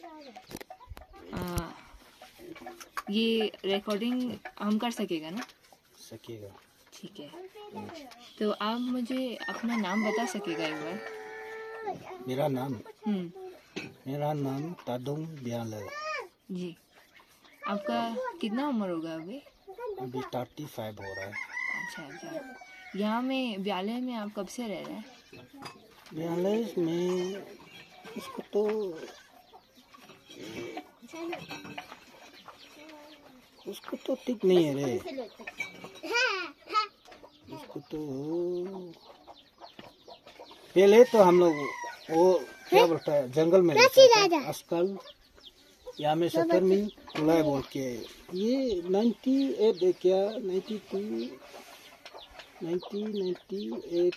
ये रिकॉर्डिंग हम कर सकेगा ना? सकेगा। ठीक है, तो आप मुझे अपना नाम बता सकेगा एक बार? मेरा नाम तादुंग ब्याले। जी, आपका कितना उम्र होगा अभी? अभी 35 हो रहा है। अच्छा, यहाँ में ब्याले में आप कब से रह रहे हैं? ब्याले में उसको तो ठीक नहीं है रे। उसको तो पहले तो हम लोग वो क्या बोलता है जंगल में रहता था। आजकल यहाँ में 70 कुलाय बोल के ये 98 है क्या 92 98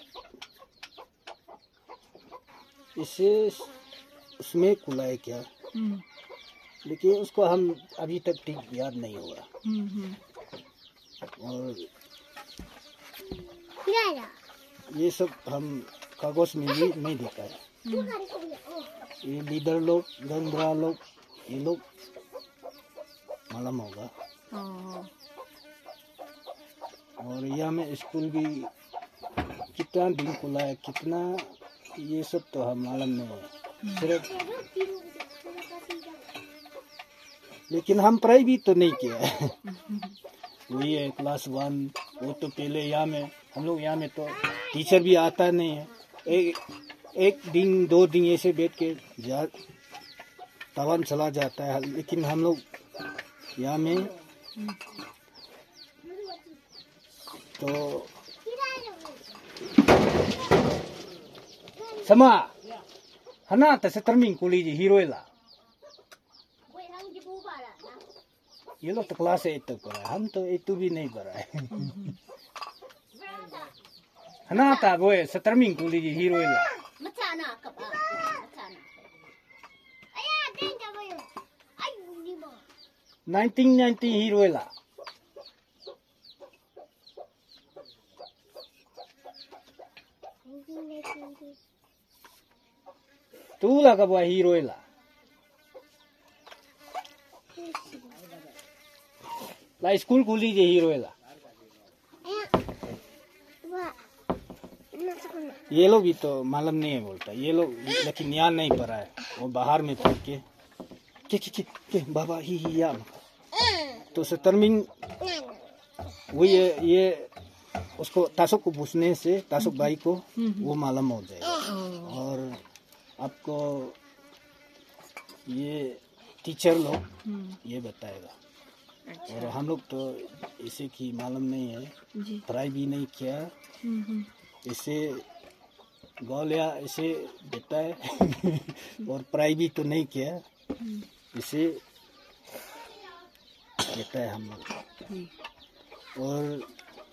इसे उसमें कुलाय क्या, लेकिन उसको हम अभी तक ठीक याद नहीं हुआ। और ये सब हम कागज में भी नहीं देखा है। ये लीडर लोग गंगरा लोग ये लोग मालूम होगा। और यहाँ में स्कूल भी कितना दिन खुला है कितना ये सब तो हम मालूम नहीं है सिर्फ, लेकिन हम पढ़ाई भी तो नहीं किया है। वही है क्लास 1 वो तो पहले यहाँ में हम लोग यहाँ में तो टीचर भी आता नहीं है। एक दिन 2 दिन ऐसे बैठ के तवान चला जाता है, लेकिन हम लोग यहाँ में तो sama hana ta seterming kuli ji hiroila ये लोग तो क्लास 8 तक पढ़ा है, हम तो 8 भी नहीं पढ़ा है। हना था वो 17 कुली जी हिरोइला 1990 हिरोइला तू लगा वो हिरोइला ला स्कूल कुली जी हिरोइला ये लोग भी तो मालूम नहीं है बोलता ये लोग, लेकिन यहाँ नहीं पढ़ा है वो बाहर में पढ़ के बाबा ही या तो 17 वो ये उसको तासुक को पूछने से तासुक भाई को वो मालूम हो जाएगा। और आपको ये टीचर लोग ये बताएगा। और हम लोग तो इसे की मालूम नहीं है, पढ़ाई भी नहीं किया, इसे गौलिया इसे देता है और पढ़ाई भी तो नहीं किया, इसे देता है हम लोग। और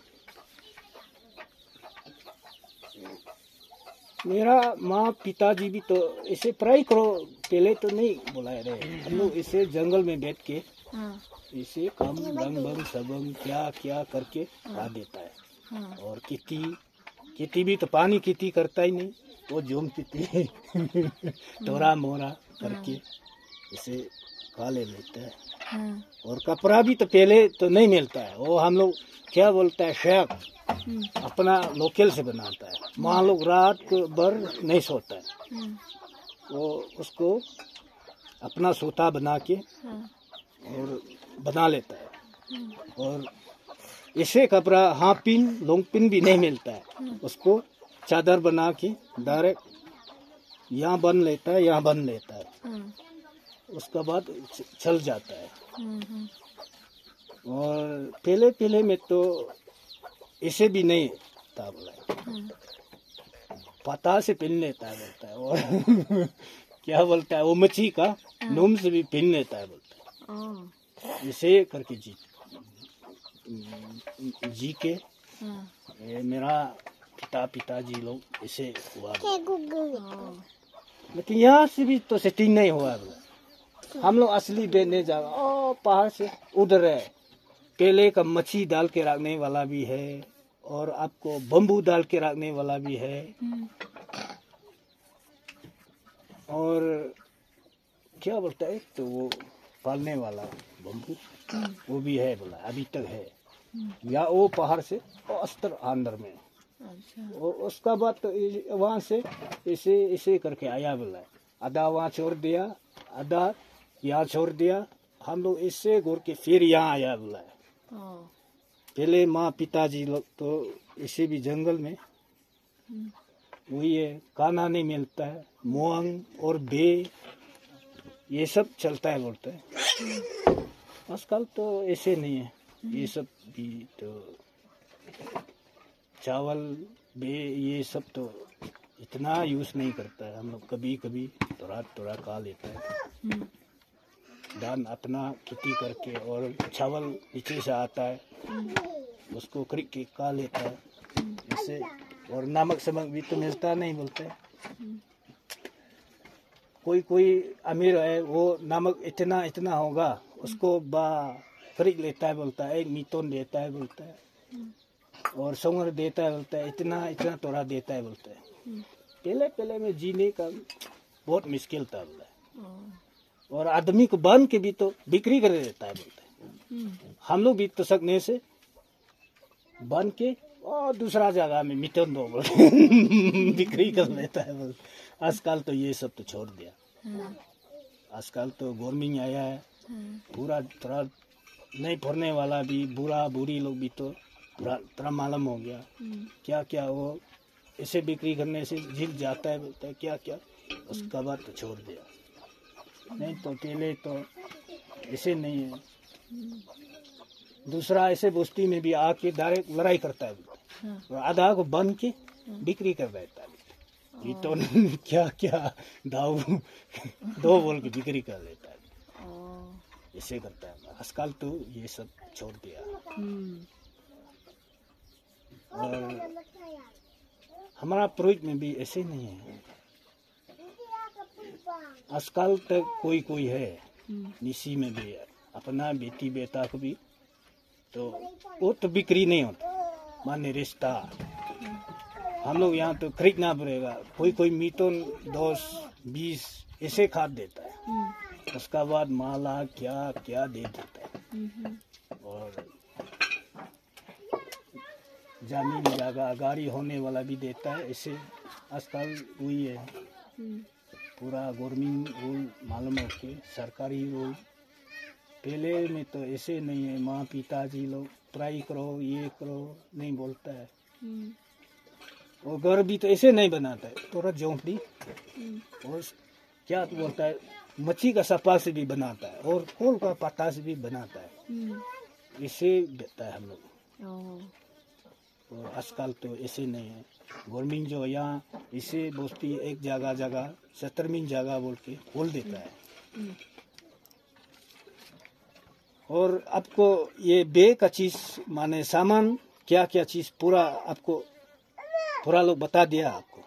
मेरा माँ पिताजी भी तो इसे पढ़ाई करो पहले तो नहीं बुलाए रहे, हम लोग इसे जंगल में बैठ के इसे काम रंग बंग सबंग क्या क्या करके खा देता है। और खेती भी तो पानी खेती करता ही नहीं, वो जोम खेती तोरा मोरा करके इसे खा ले लेता है। और कपड़ा भी तो पहले तो नहीं मिलता है, वो हम लोग क्या बोलता है शेक अपना लोकल से बनाता है। वहाँ लोग रात भर नहीं सोता है, वो उसको अपना सोता बना के और बना लेता है। और इसे कपड़ा हाफ पिन लॉन्ग पिन भी नहीं मिलता है, उसको चादर बना के डायरेक्ट यहाँ बन लेता है, यहाँ बन लेता है, उसके बाद चल जाता है। और पहले में तो इसे भी नहीं था बोला, पता से पिन लेता है बोलता है। और क्या बोलता है वो मच्छी का नूम से भी पिन लेता है बोलता है। इसे करके जी के ये मेरा पिताजी लोग इसे हुआ, लेकिन यहाँ से भी तो सेटिंग नहीं हुआ बोला। हम लोग असली देखने जा ओ पहाड़ से उधर है, पहले का मच्छी डाल के रखने वाला भी है और आपको बम्बू डाल के रखने वाला भी है। और क्या बोलता है तो वो पालने वाला बम्बू वो भी है बोला, अभी तक है। या वो पहाड़ से अस्तर अंदर में। अच्छा। और उसका बाद तो वहाँ से ऐसे ऐसे करके आया बोला, आधा वहाँ छोड़ दिया, आधा यहाँ छोड़ दिया। हम लोग इससे घूर के फिर यहाँ आया बोला। पहले माँ पिताजी लोग तो इसे भी जंगल में वही है, खाना नहीं मिलता है, मोंग और बे ये सब चलता है बोलते हैं। आजकल तो ऐसे नहीं है, ये सब भी तो चावल बे ये सब तो इतना यूज नहीं करता है। हम लोग कभी कभी थोड़ा थोड़ा खा लेता है, धान अपना खेती करके, और चावल नीचे से आता है उसको खरीद के खा लेता है इससे। और नमक समक भी तो मिलता नहीं बोलते हैं। कोई कोई अमीर है वो नमक इतना इतना होगा उसको खरीद लेता है बोलता है, एक मीतोन देता है बोलता है, और संवर देता है बोलता है, इतना इतना तोड़ा देता है बोलता है। पहले पहले में जीने का बहुत मुश्किल था बोला है। और आदमी को बांध के भी तो बिक्री कर देता है बोलते हैं। हम लोग भी तो सकने से बांध के और दूसरा जगह में मिटन दो बोलते बिक्री कर लेता है बोलते। आजकल तो ये सब तो छोड़ दिया। आजकल तो गवर्नमेंट आया है, पूरा थोड़ा नहीं पढ़ने वाला भी बुरा बुरी लोग भी तो थोड़ा मालूम हो गया क्या क्या वो ऐसे बिक्री करने से जीत जाता है बोलता है क्या क्या, उसका बाद तो छोड़ दिया। नहीं तो पहले तो ऐसे नहीं है। दूसरा ऐसे बस्ती में भी आके डायरेक्ट लड़ाई करता है, आधा को बंद के बिक्री कर देता है। ये तो क्या क्या दाव दो बोल के बिक्री कर लेता है, ऐसे करता है। आजकल तो ये सब छोड़ दिया। और हमारा प्रोजेक्ट में भी ऐसे नहीं है। आजकल तक कोई कोई है निसी में भी अपना बेटी बेटा को भी तो वो तो बिक्री नहीं होता, माने रिश्ता हम लोग यहाँ तो खरीदना पड़ेगा। कोई कोई मीटोन 10-20 ऐसे खाद देता है, उसका बाद माला क्या क्या दे देता है। और जमीन जगह गाड़ी होने वाला भी देता है। ऐसे आजकल वही है, पूरा गवर्नमेंट रूल मालूम हो के सरकारी रूल। पहले में तो ऐसे नहीं है, माँ पिताजी लोग पढ़ाई करो ये करो नहीं बोलता है। और घर भी तो ऐसे नहीं बनाता है, थोड़ा झोंपड़ी और क्या तो बोलता है मच्छी का सफा से भी बनाता है और फूल का पत्ता से भी बनाता है, इसे देता है हम लोग। और आजकल तो ऐसे नहीं है। गवर्नमेंट जो यहाँ इसे बस्ती एक जगह जगह 70 जगह बोल के खोल देता है। और आपको ये बे का चीज माने सामान क्या क्या चीज पूरा आपको थोड़ा लोग बता दिया आपको?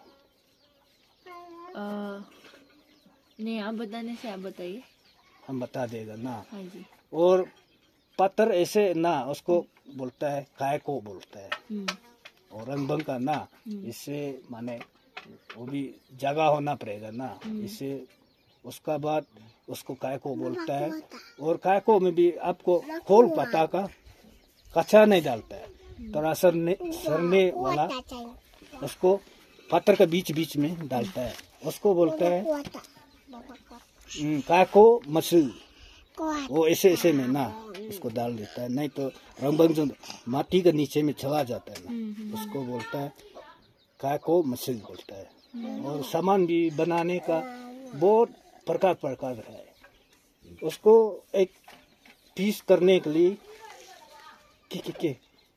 नहीं, आप बताने से आप बताइए। हम बता देगा ना। हाँ जी। और पत्थर ऐसे ना उसको बोलता है काय को बोलता है। और रंग बंग का ना इससे माने वो भी जगह होना पड़ेगा ना, इससे उसका बाद उसको काय को बोलता है। और काय को में भी आपको खोल पत्ता का कच्चा नहीं डालता है, थोड़ा सरने वाला उसको पत्थर का बीच बीच में डालता है, उसको बोलता है काय को मछली। वो ऐसे ऐसे में ना उसको डाल देता है, नहीं तो रंग जो माटी के नीचे में चला जाता है ना उसको बोलता है काय को मछली बोलता है। और सामान भी बनाने का बहुत प्रकार है। उसको एक पीस करने के लिए के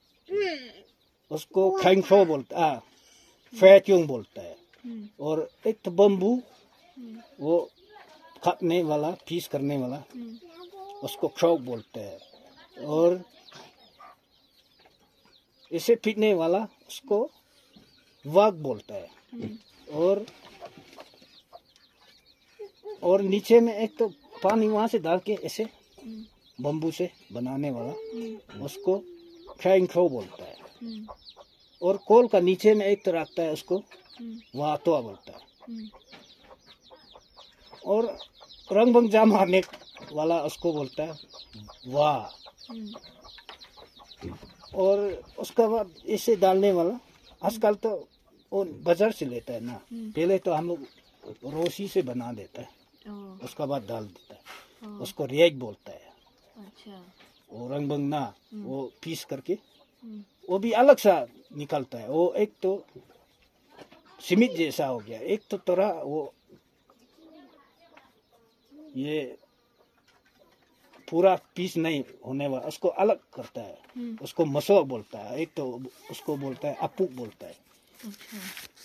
उसको खैंगफो बोलता है, फैक्यूंग बोलता है। और एक तो बम्बू वो काटने वाला पीस करने वाला उसको चौक बोलते हैं। और इसे पीटने वाला उसको वाग बोलता है। और नीचे में एक तो पानी वहां से डाल के ऐसे बम्बू से बनाने वाला उसको खैंगखो बोलता है। और कोल का नीचे में एक तो रखता है उसको वातोआ बोलता है। और रंग बंग मारने वाला उसको बोलता है वाह। और उसका बाद इसे डालने वाला आजकल तो वो बाजार से लेता है ना, पहले तो हम लोग रोशी से बना देता है, उसका बाद डाल देता है, उसको रिएक्ट बोलता है। अच्छा। वो रंग बंग ना वो पीस करके वो भी अलग सा निकलता है। वो एक तो सीमित जैसा हो गया, एक तो थोड़ा वो ये पूरा पीस नहीं होने वाला, उसको अलग करता है, उसको मसो बोलता है। एक तो उसको बोलता है अपुक बोलता है। अच्छा।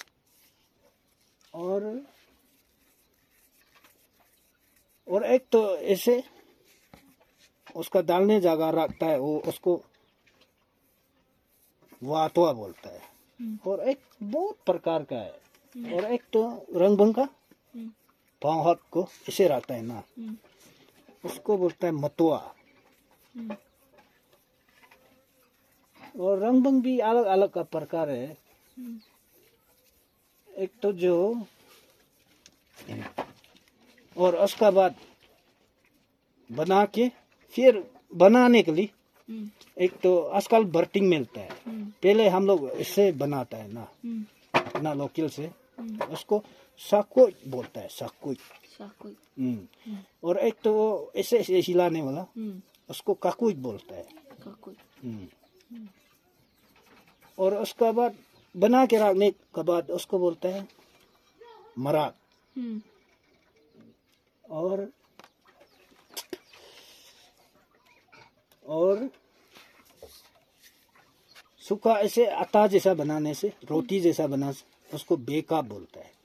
और एक तो ऐसे उसका डालने जगह रखता है, वो उसको वातवा बोलता है। और एक बहुत प्रकार का है। और एक तो रंग बंग का पाँव हाथ को इसे रखता है ना, उसको बोलता है मतुआ। और रंग बंग भी अलग अलग का प्रकार है। एक तो जो और उसका बाद बना के फिर बनाने के लिए एक तो आजकल बर्टिंग मिलता है, पहले हम लोग इससे बनाता है ना अपना लोकल से, उसको साकुई बोलता है, साकुई। और एक तो ऐसे ऐसे हिलाने वाला उसको काकुई बोलता है। और उसका बाद बना के रखने के बाद उसको बोलता है मराक। और सूखा ऐसे आटा जैसा बनाने से, रोटी जैसा बना उसको बेका बोलता है।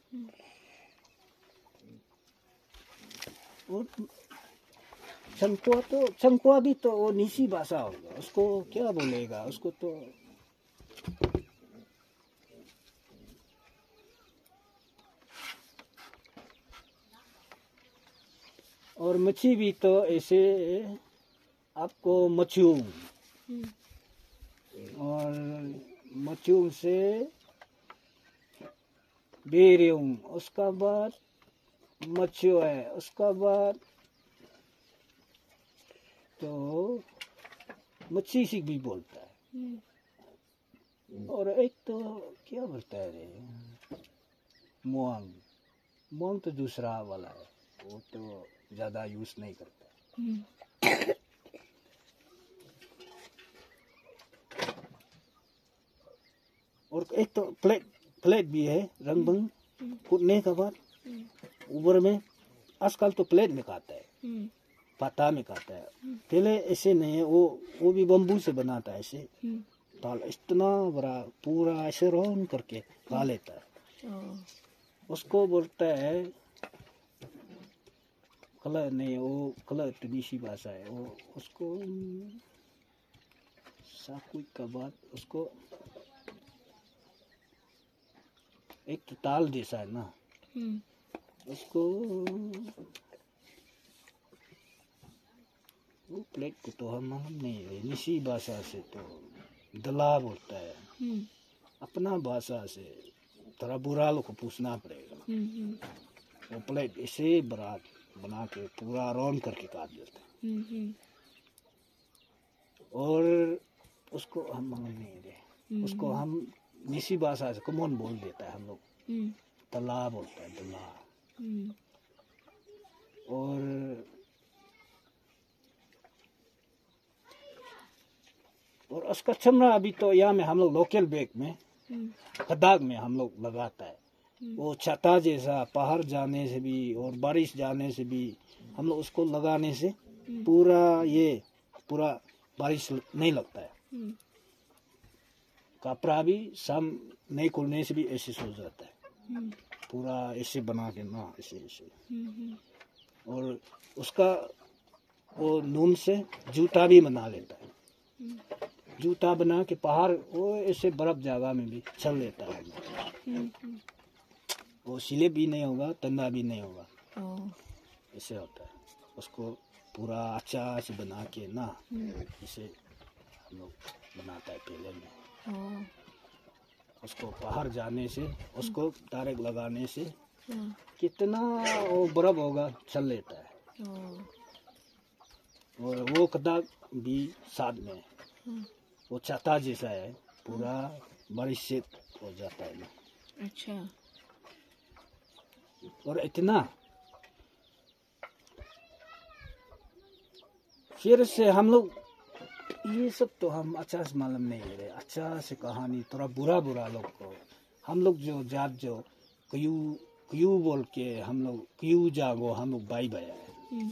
और चंकुआ भी तो वो निसी भाषा होगा, उसको क्या बोलेगा उसको तो और मच्छी भी तो ऐसे आपको मच्छूम। और मच्छूम से बेरियम, उसका बाद मच्छू है, उसका बाद तो मच्छी सिक भी बोलता है। और एक तो क्या बोलता है रे, मुआंग। मुआंग तो दूसरा वाला है, वो तो ज्यादा यूज नहीं करता। और एक तो प्लेट भी है, रंग बंग कूटने के बाद ऊपर में आजकल तो प्लेट में खाता है, पता में खाता है। पहले ऐसे नहीं है, वो भी बम्बू से बनाता है ऐसे, ताल इतना बड़ा पूरा ऐसे राउंड करके खा लेता है। उसको बोलता है कलर नहीं, वो कलर तुनिसी भाषा है, वो उसको साकुई का बाद उसको एक तो ताल जैसा है ना, उसको वो प्लेट को तो हम नहीं है, निसी भाषा से तो दला बोलता है। अपना भाषा से थोड़ा बुरा लोग को पूछना पड़ेगा। वो प्लेट ऐसे बड़ा बना के पूरा राउंड करके काट देते हैं। और उसको हम नहीं दे, उसको हम निसी भाषा से कमोन बोल देता है हम लोग, तला बोलता है, तला। और उसका चमड़ा अभी तो यहाँ में हम लोग लोकल बैग में खदाग में हम लोग लगाता है। वो छाता जैसा बाहर जाने से भी और बारिश जाने से भी हम लोग उसको लगाने से पूरा बारिश नहीं लगता है। कपड़ा भी शाम नहीं खुलने से भी ऐसे सो जाता है, पूरा ऐसे बना के ना ऐसे ऐसे। और उसका वो नून से जूता भी बना लेता है, जूता बना के पहाड़ वो ऐसे बर्फ जगह में भी चल लेता है। वो सिले भी नहीं होगा, तंदा भी नहीं होगा, ऐसे होता है। उसको पूरा अच्छा से बना के ना इसे हम लोग बनाता है पहले में। उसको बाहर जाने से, उसको डायरेक्ट लगाने से कितना वो बर्फ होगा चल लेता है। और वो कदा भी साथ में है। वो छाता जैसा है, पूरा बारिश से हो जाता है ना। अच्छा। और इतना फिर से हम लोग ये सब तो हम अच्छा से मालूम नहीं है, अच्छा से कहानी थोड़ा बुरा बुरा लोग को हम लोग जो जात जो क्यू क्यू बोल के हम लोग क्यू जागो हम लोग बाई बाया है।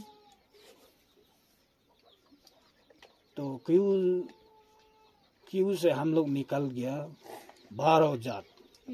तो क्यू क्यू से हम लोग निकल गया 12 जात।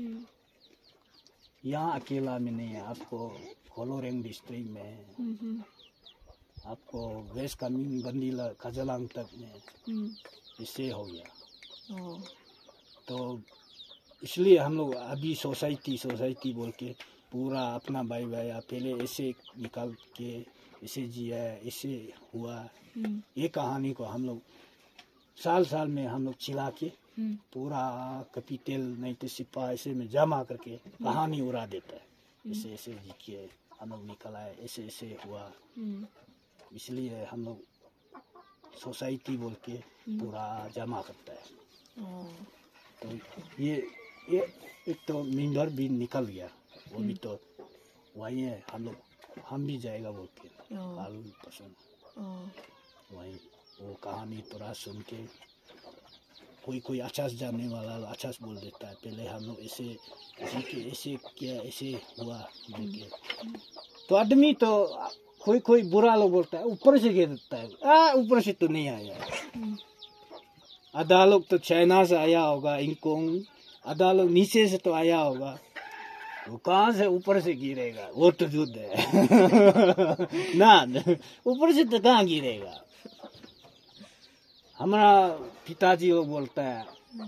यहाँ अकेला में नहीं है, आपको कोलोरेंग डिस्ट्रिक्ट में है, आपको वेस्ट कामेंग बंदीला खजलांग तक में इससे हो गया। तो इसलिए हम लोग अभी सोसाइटी बोल के पूरा अपना भाई भाई पहले ऐसे निकाल के ऐसे जिया ऐसे हुआ। ये कहानी को हम लोग साल में हम लोग चिल्ला के पूरा कैपिटल नहीं तो सिपा ऐसे में जमा करके कहानी उड़ा देता है। ऐसे ऐसे जी के हम लोग निकल आए, ऐसे ऐसे हुआ। इसलिए हम लोग सोसाइटी बोल के पूरा जमा करता है। तो ये एक तो मेंबर भी निकल गया, वो भी तो वही है। हम भी जाएगा बोल के पाल पसंद वही वो कहानी पूरा सुन के कोई अच्छा से जानने वाला अच्छा से बोल देता है। पहले हम लोग ऐसे ऐसे किया ऐसे हुआ बोल के। तो आदमी तो कोई बुरा लोग बोलता है ऊपर से कह देता है, ऊपर से तो नहीं आया। आधा लोग तो चाइना से आया होगा, इंकोंग, आधा लोग नीचे से तो आया होगा। वो कहाँ से ऊपर से गिरेगा, वो तो युद्ध है ना। ऊपर से तो कहाँ गिरेगा। हमारा पिताजी लोग बोलता है,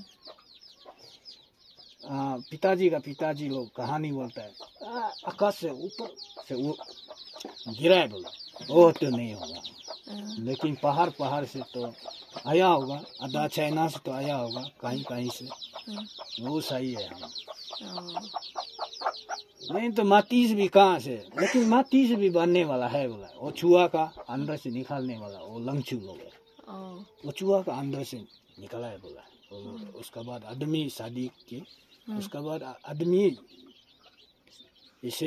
पिताजी लोग कहानी बोलता है, आकाश से ऊपर से वो गिरा है बोला, वो तो नहीं होगा। लेकिन पहाड़ से तो आया होगा, आधा चाइना से तो आया होगा, कहीं से। वो सही है। हम नहीं तो माटी से भी कहाँ से, लेकिन माटी से भी बनने वाला है बोला। वो चूहा का अंदर से निकालने वाला वो लंगचू लोग है। वो चूहा का अंदर से निकला है बोला। उसका बाद आदमी शादी के उसका बाद आदमी इसे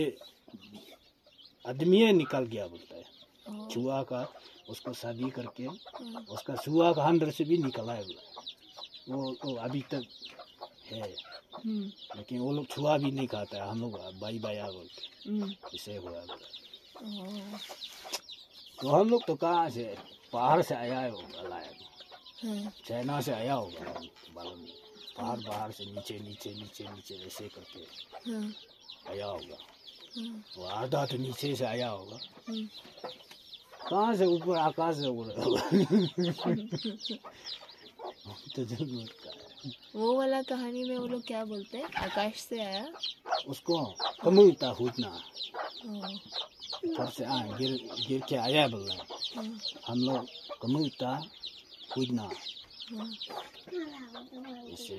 आदमी निकल गया बोलता है। चूहा का उसको शादी करके उसका चूहा का अंदर से भी निकला है बोला। वो अभी तक है, लेकिन वो लोग छुआ भी नहीं खाता है। हम लोग बाई बाया बोलते इसे हुआ बोला। तो हम लोग तो कहाँ से पहाड़ से आया है होगा, चाइना से आया होगा मालूम नहीं। पहाड़ से नीचे ऐसे करके आया होगा। वो आधा तो नीचे से आया होगा, कहाँ से ऊपर आकाश से उड़ तो जरूर का है। वो वाला कहानी में वो लोग क्या बोलते हैं, आकाश से आया उसको कमुता हुतना ऊपर से गिर के आया बोल रहा है। हम लोग कमुता हुतना इसे।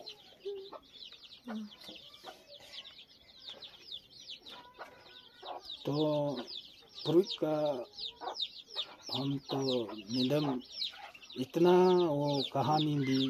तो पुरुष का हम तो मैडम इतना वो कहानी भी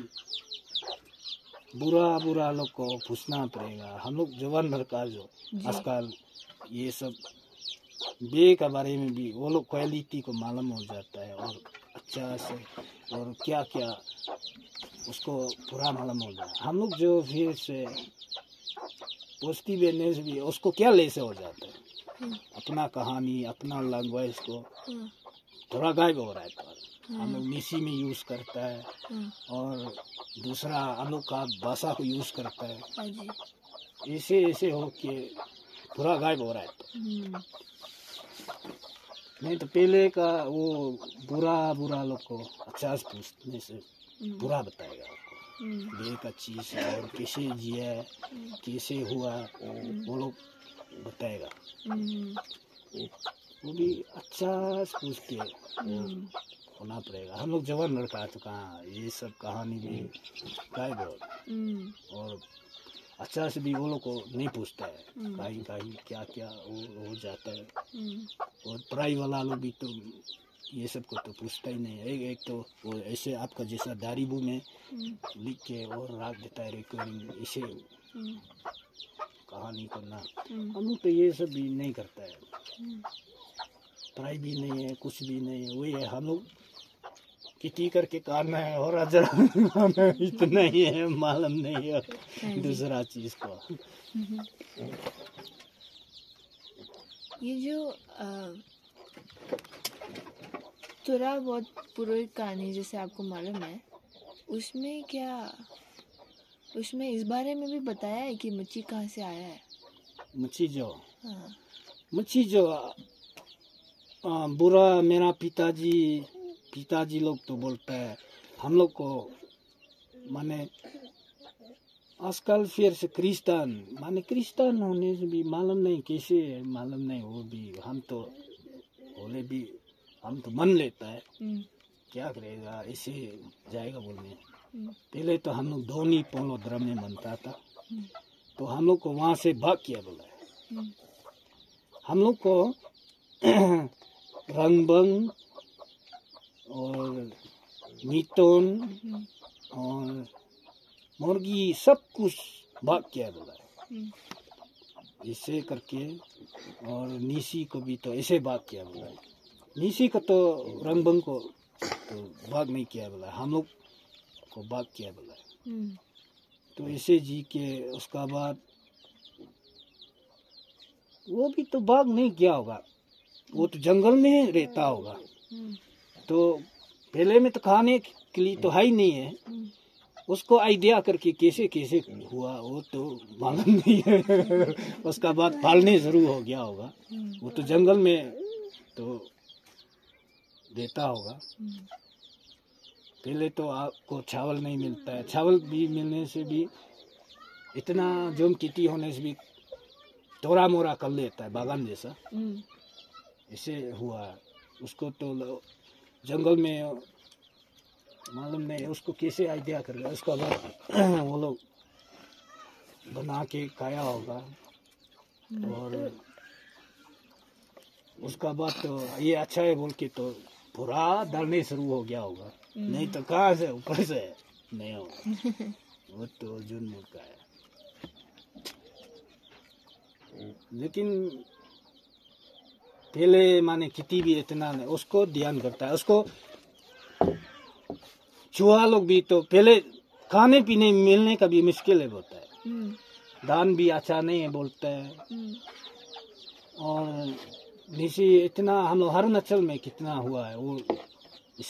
बुरा लोग को पूछना पड़ेगा। हम लोग जवान लड़का जो आजकल ये सब बे का बारे में भी वो लोग क्वालिटी को मालूम हो जाता है, और अच्छा से और क्या क्या उसको पूरा मालूम हो जाता है। हम लोग जो फिर से पॉजिटिव एनर्जी भी उसको क्या ले से हो जाता है। अपना कहानी अपना लैंग्वेज को थोड़ा गायब हो रहा है। तो हम लोग मिसी में यूज करता है, और दूसरा हम लोग का भाषा को यूज करता है। ऐसे हो के पूरा गायब हो रहा है। तो नहीं तो पहले का वो बुरा लोग को अच्छा से पूछने से बुरा बताएगा आपको ये का चीज और कैसे जिया कैसे हुआ वो लोग बताएगा। वो भी अच्छा से पूछ के होना पड़ेगा। हम लोग जवान लड़का तो कहाँ ये सब कहानी भी गायब हो। और अच्छा से भी वो लोग को नहीं पूछता है, कहीं कहीं क्या क्या हो जाता है। और पढ़ाई वाला लोग भी तो ये सब को तो पूछता ही नहीं है। एक तो वो ऐसे आपका जैसा दारीबू में लिख के और रख देता है रिकॉर्डिंग, इसे कहानी करना। हम लोग तो ये सब भी नहीं करता है, पढ़ाई भी नहीं है, कुछ भी नहीं है। वही है, हम लोग किटी करके करना है और अजर इतना ही है, मालूम नहीं है दूसरा चीज को। ये जो थोड़ा बहुत पुरोहित कहानी जैसे आपको मालूम है, उसमें क्या, उसमें इस बारे में भी बताया है कि मच्छी कहाँ से आया है? मच्छी जो बुरा मेरा पिताजी लोग तो बोलता है हम लोग को, माने आजकल फिर से क्रिस्तान होने से भी मालूम नहीं कैसे, मालूम नहीं वो भी, हम तो बोले भी हम तो मन लेता है, क्या करेगा, ऐसे जाएगा बोलने। पहले तो हम लोग धोनी पोलोद्रम में बनता था, तो हम लोग को वहाँ से भाग किया बोला है। हम लोग को रंगबंग और मीटोन और मुर्गी सब कुछ भाग किया बोला है, ऐसे करके। और नीसी को भी तो ऐसे भाग किया बोला है। नीसी को तो रंगबंग को तो भाग नहीं किया बोला, हम लोग को भाग किया बोला है। तो ऐसे जी के उसका बाद वो भी तो भाग नहीं किया होगा, वो तो जंगल में रहता होगा। तो पहले में तो खाने के लिए तो है ही नहीं है, उसको आइडिया करके कैसे कैसे हुआ वो तो मालूम नहीं है। उसका बाद पालने शुरू हो गया होगा, वो तो जंगल में तो देता होगा। पहले तो आपको चावल नहीं मिलता है, चावल भी मिलने से भी इतना जोम किटी होने से भी थोड़ा मोरा कर लेता है बागान जैसा, ऐसे हुआ है। उसको तो जंगल में मालूम नहीं उसको कैसे आइडिया कर गया, उसका बाद वो लोग बना के खाया होगा। और उसका बाद तो ये अच्छा है बोल के तो पूरा डालने शुरू हो गया होगा, नहीं तो कहाँ से ऊपर से नहीं होगा। वो तो जुर्म का है। लेकिन पहले माने किसी भी इतना नहीं उसको ध्यान करता है, उसको चूहा लोग भी तो पहले खाने पीने मिलने का भी मुश्किल है बोलता है, दान भी अच्छा नहीं है बोलता है। और नीचे इतना हम लोग अरुणाचल में कितना हुआ है, वो